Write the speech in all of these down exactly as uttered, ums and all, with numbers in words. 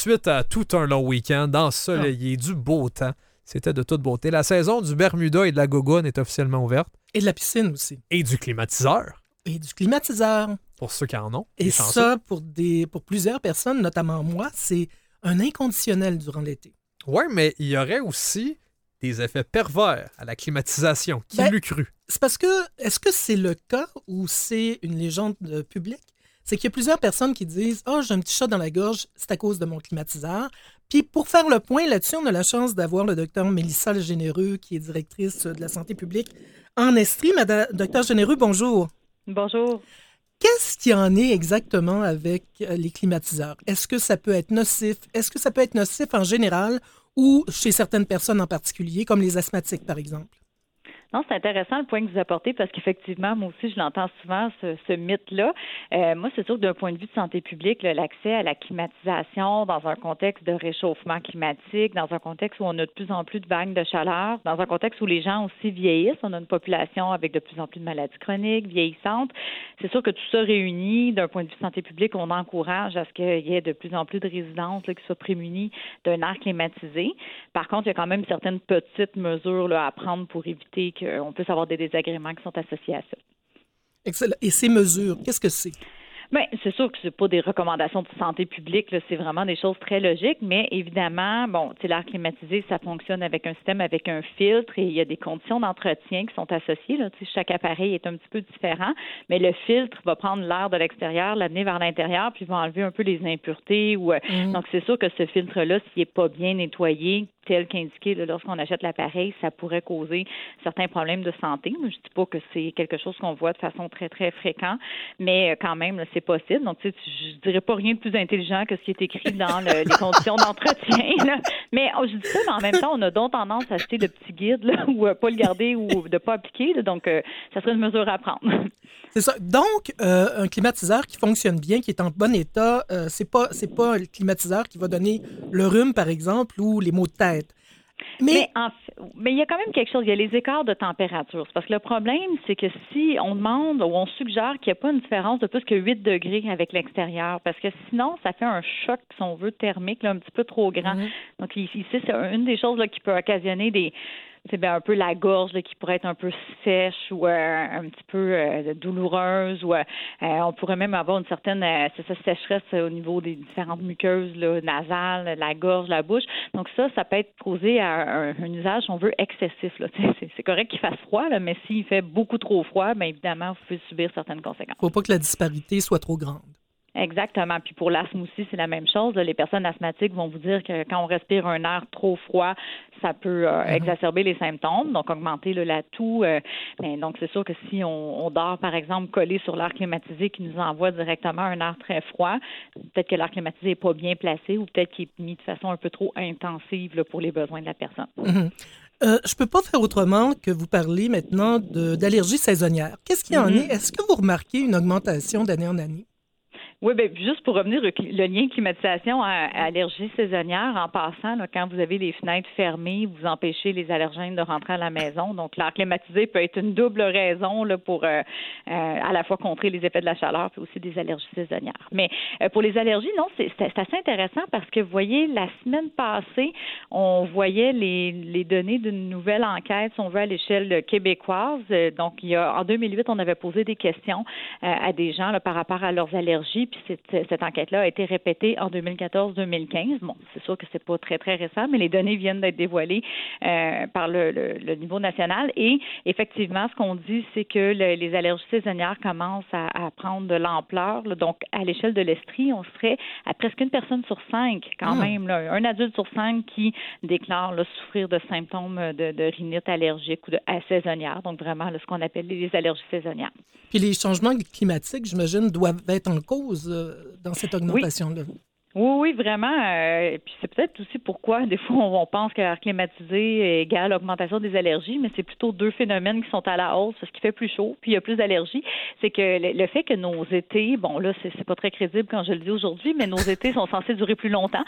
suite à tout un long week-end ensoleillé, oh. du beau temps. C'était de toute beauté. La saison du Bermuda et de la Gogoune est officiellement ouverte. Et de la piscine aussi. Et du climatiseur. Et du climatiseur. Pour ceux qui en ont. Et ça, pour, des, pour plusieurs personnes, notamment moi, c'est un inconditionnel durant l'été. Oui, mais il y aurait aussi des effets pervers à la climatisation. Qui ben, l'eût cru? C'est parce que, est-ce que c'est le cas ou c'est une légende publique? C'est qu'il y a plusieurs personnes qui disent « Ah, oh, j'ai un petit chat dans la gorge, c'est à cause de mon climatiseur. » Puis pour faire le point là-dessus, on a la chance d'avoir le docteur Mélissa Généreux, qui est directrice de la santé publique en Estrie. Madame, docteur Généreux, bonjour. Bonjour. Qu'est-ce qu'il y en est exactement avec les climatiseurs? Est-ce que ça peut être nocif? Est-ce que ça peut être nocif en général ou chez certaines personnes en particulier, comme les asthmatiques, par exemple? Non, c'est intéressant le point que vous apportez parce qu'effectivement, moi aussi, je l'entends souvent, ce, ce mythe-là. Euh, moi, c'est sûr que d'un point de vue de santé publique, là, l'accès à la climatisation dans un contexte de réchauffement climatique, dans un contexte où on a de plus en plus de vagues de chaleur, dans un contexte où les gens aussi vieillissent, on a une population avec de plus en plus de maladies chroniques, vieillissantes. C'est sûr que tout ça réuni, d'un point de vue de santé publique, on encourage à ce qu'il y ait de plus en plus de résidences là, qui soient prémunies d'un air climatisé. Par contre, il y a quand même certaines petites mesures là, à prendre pour éviter que on peut avoir des désagréments qui sont associés à ça. Excellent. Et ces mesures, qu'est-ce que c'est? Bien, c'est sûr que c'est pas des recommandations de santé publique, là, c'est vraiment des choses très logiques, mais évidemment, bon, tu sais, l'air climatisé, ça fonctionne avec un système, avec un filtre, et il y a des conditions d'entretien qui sont associées, là, tu sais, chaque appareil est un petit peu différent, mais le filtre va prendre l'air de l'extérieur, l'amener vers l'intérieur, puis va enlever un peu les impuretés, ou mmh. donc c'est sûr que ce filtre-là, s'il n'est pas bien nettoyé, tel qu'indiqué là, lorsqu'on achète l'appareil, ça pourrait causer certains problèmes de santé. Je ne dis pas que c'est quelque chose qu'on voit de façon très, très fréquente, mais quand même, là, c'est possible. Donc, tu sais, je ne dirais pas rien de plus intelligent que ce qui est écrit dans le, les conditions d'entretien. Là. Mais oh, je dis ça, mais en même temps, on a donc tendance à acheter le petit guide là, ou euh, pas le garder ou de ne pas appliquer. Là, donc, euh, ça serait une mesure à prendre. C'est ça. Donc, euh, un climatiseur qui fonctionne bien, qui est en bon état, euh, c'est pas, c'est pas le climatiseur qui va donner le rhume, par exemple, ou les maux de tête. Mais, mais, en fait, mais il y a quand même quelque chose, il y a les écarts de température. C'est parce que le problème, c'est que si on demande ou on suggère qu'il n'y a pas une différence de plus que huit degrés avec l'extérieur, parce que sinon, ça fait un choc, si on veut, thermique, là, un petit peu trop grand. Mm-hmm. Donc ici, c'est une des choses là, qui peut occasionner des... c'est bien un peu la gorge là, qui pourrait être un peu sèche ou euh, un petit peu euh, douloureuse ou euh, on pourrait même avoir une certaine euh, c'est ça, sécheresse au niveau des différentes muqueuses là, nasales, la gorge, la bouche. Donc ça, ça peut être causé à un, un usage, on veut, excessif. Là. C'est, c'est correct qu'il fasse froid, là, mais s'il fait beaucoup trop froid, bien évidemment, vous pouvez subir certaines conséquences. Il ne faut pas que la disparité soit trop grande. Exactement. Puis pour l'asthme aussi, c'est la même chose. Les personnes asthmatiques vont vous dire que quand on respire un air trop froid, ça peut euh, mm-hmm. exacerber les symptômes, donc augmenter le l'atout. Euh, ben, donc, c'est sûr que si on, on dort, par exemple, collé sur l'air climatisé qui nous envoie directement un air très froid, peut-être que l'air climatisé n'est pas bien placé ou peut-être qu'il est mis de façon un peu trop intensive là, pour les besoins de la personne. Mm-hmm. Euh, je ne peux pas faire autrement que vous parler maintenant de, d'allergies saisonnières. Qu'est-ce qu'il y en mm-hmm. est? Est-ce que vous remarquez une augmentation d'année en année? Oui, bien, juste pour revenir au le lien climatisation à, à allergie saisonnière, en passant, là, quand vous avez les fenêtres fermées, vous empêchez les allergènes de rentrer à la maison. Donc, l'air climatisé peut être une double raison là, pour euh, euh, à la fois contrer les effets de la chaleur puis aussi des allergies saisonnières. Mais euh, pour les allergies, non, c'est, c'est assez intéressant parce que, vous voyez, la semaine passée, on voyait les, les données d'une nouvelle enquête, si on veut, à l'échelle québécoise. Donc, il y a, en deux mille huit, on avait posé des questions euh, à des gens là, par rapport à leurs allergies. Puis cette, cette enquête-là a été répétée en deux mille quatorze deux mille quinze. Bon, c'est sûr que c'est pas très, très récent, mais les données viennent d'être dévoilées euh, par le, le, le niveau national. Et effectivement, ce qu'on dit, c'est que le, les allergies saisonnières commencent à, à prendre de l'ampleur. Là. Donc, à l'échelle de l'Estrie, on serait à presque une personne sur cinq, quand mmh. même. Là, un adulte sur cinq qui déclare là, souffrir de symptômes de, de rhinite allergique ou de saisonnière. Donc, vraiment, là, ce qu'on appelle les allergies saisonnières. Puis les changements climatiques, j'imagine, doivent être en cause dans cette augmentation-là. Oui. Oui, oui, vraiment. Euh, puis c'est peut-être aussi pourquoi, des fois, on, on pense que l'air climatisé égale augmentation des allergies, mais c'est plutôt deux phénomènes qui sont à la hausse, parce qu'il fait plus chaud, puis il y a plus d'allergies. C'est que le, le fait que nos étés, bon là, c'est, c'est pas très crédible quand je le dis aujourd'hui, mais nos étés sont censés durer plus longtemps.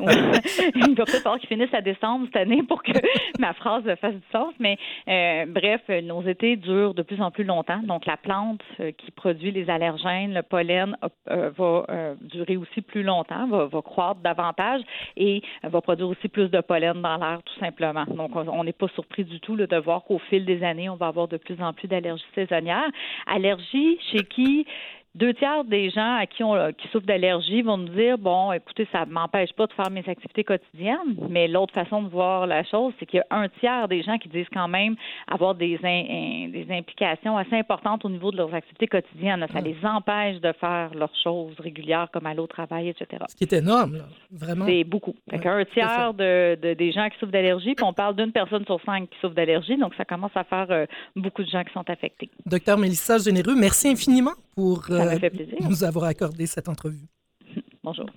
Il va peut-être falloir qu'ils finissent à décembre cette année pour que ma phrase fasse du sens, mais euh, bref, nos étés durent de plus en plus longtemps. Donc, la plante euh, qui produit les allergènes, le pollen, euh, va euh, durer aussi plus longtemps, va, va croître davantage et va produire aussi plus de pollen dans l'air, tout simplement. Donc, on n'est pas surpris du tout là, de voir qu'au fil des années, on va avoir de plus en plus d'allergies saisonnières. Allergies chez qui deux tiers des gens à qui, on, qui souffrent d'allergie vont nous dire, bon, écoutez, ça ne m'empêche pas de faire mes activités quotidiennes, mais l'autre façon de voir la chose, c'est qu'il y a un tiers des gens qui disent quand même avoir des, in, des implications assez importantes au niveau de leurs activités quotidiennes. Ça les empêche de faire leurs choses régulières comme aller au travail, et cetera. Ce qui est énorme, là. Vraiment. C'est beaucoup. Fait qu'un tiers de, de, des gens qui souffrent d'allergie, puis on parle d'une personne sur cinq qui souffre d'allergie, donc ça commence à faire euh, beaucoup de gens qui sont affectés. Docteur Mélissa Généreux, merci infiniment pour euh, Ça m'a fait plaisir. nous avoir accordé cette entrevue. Bonjour.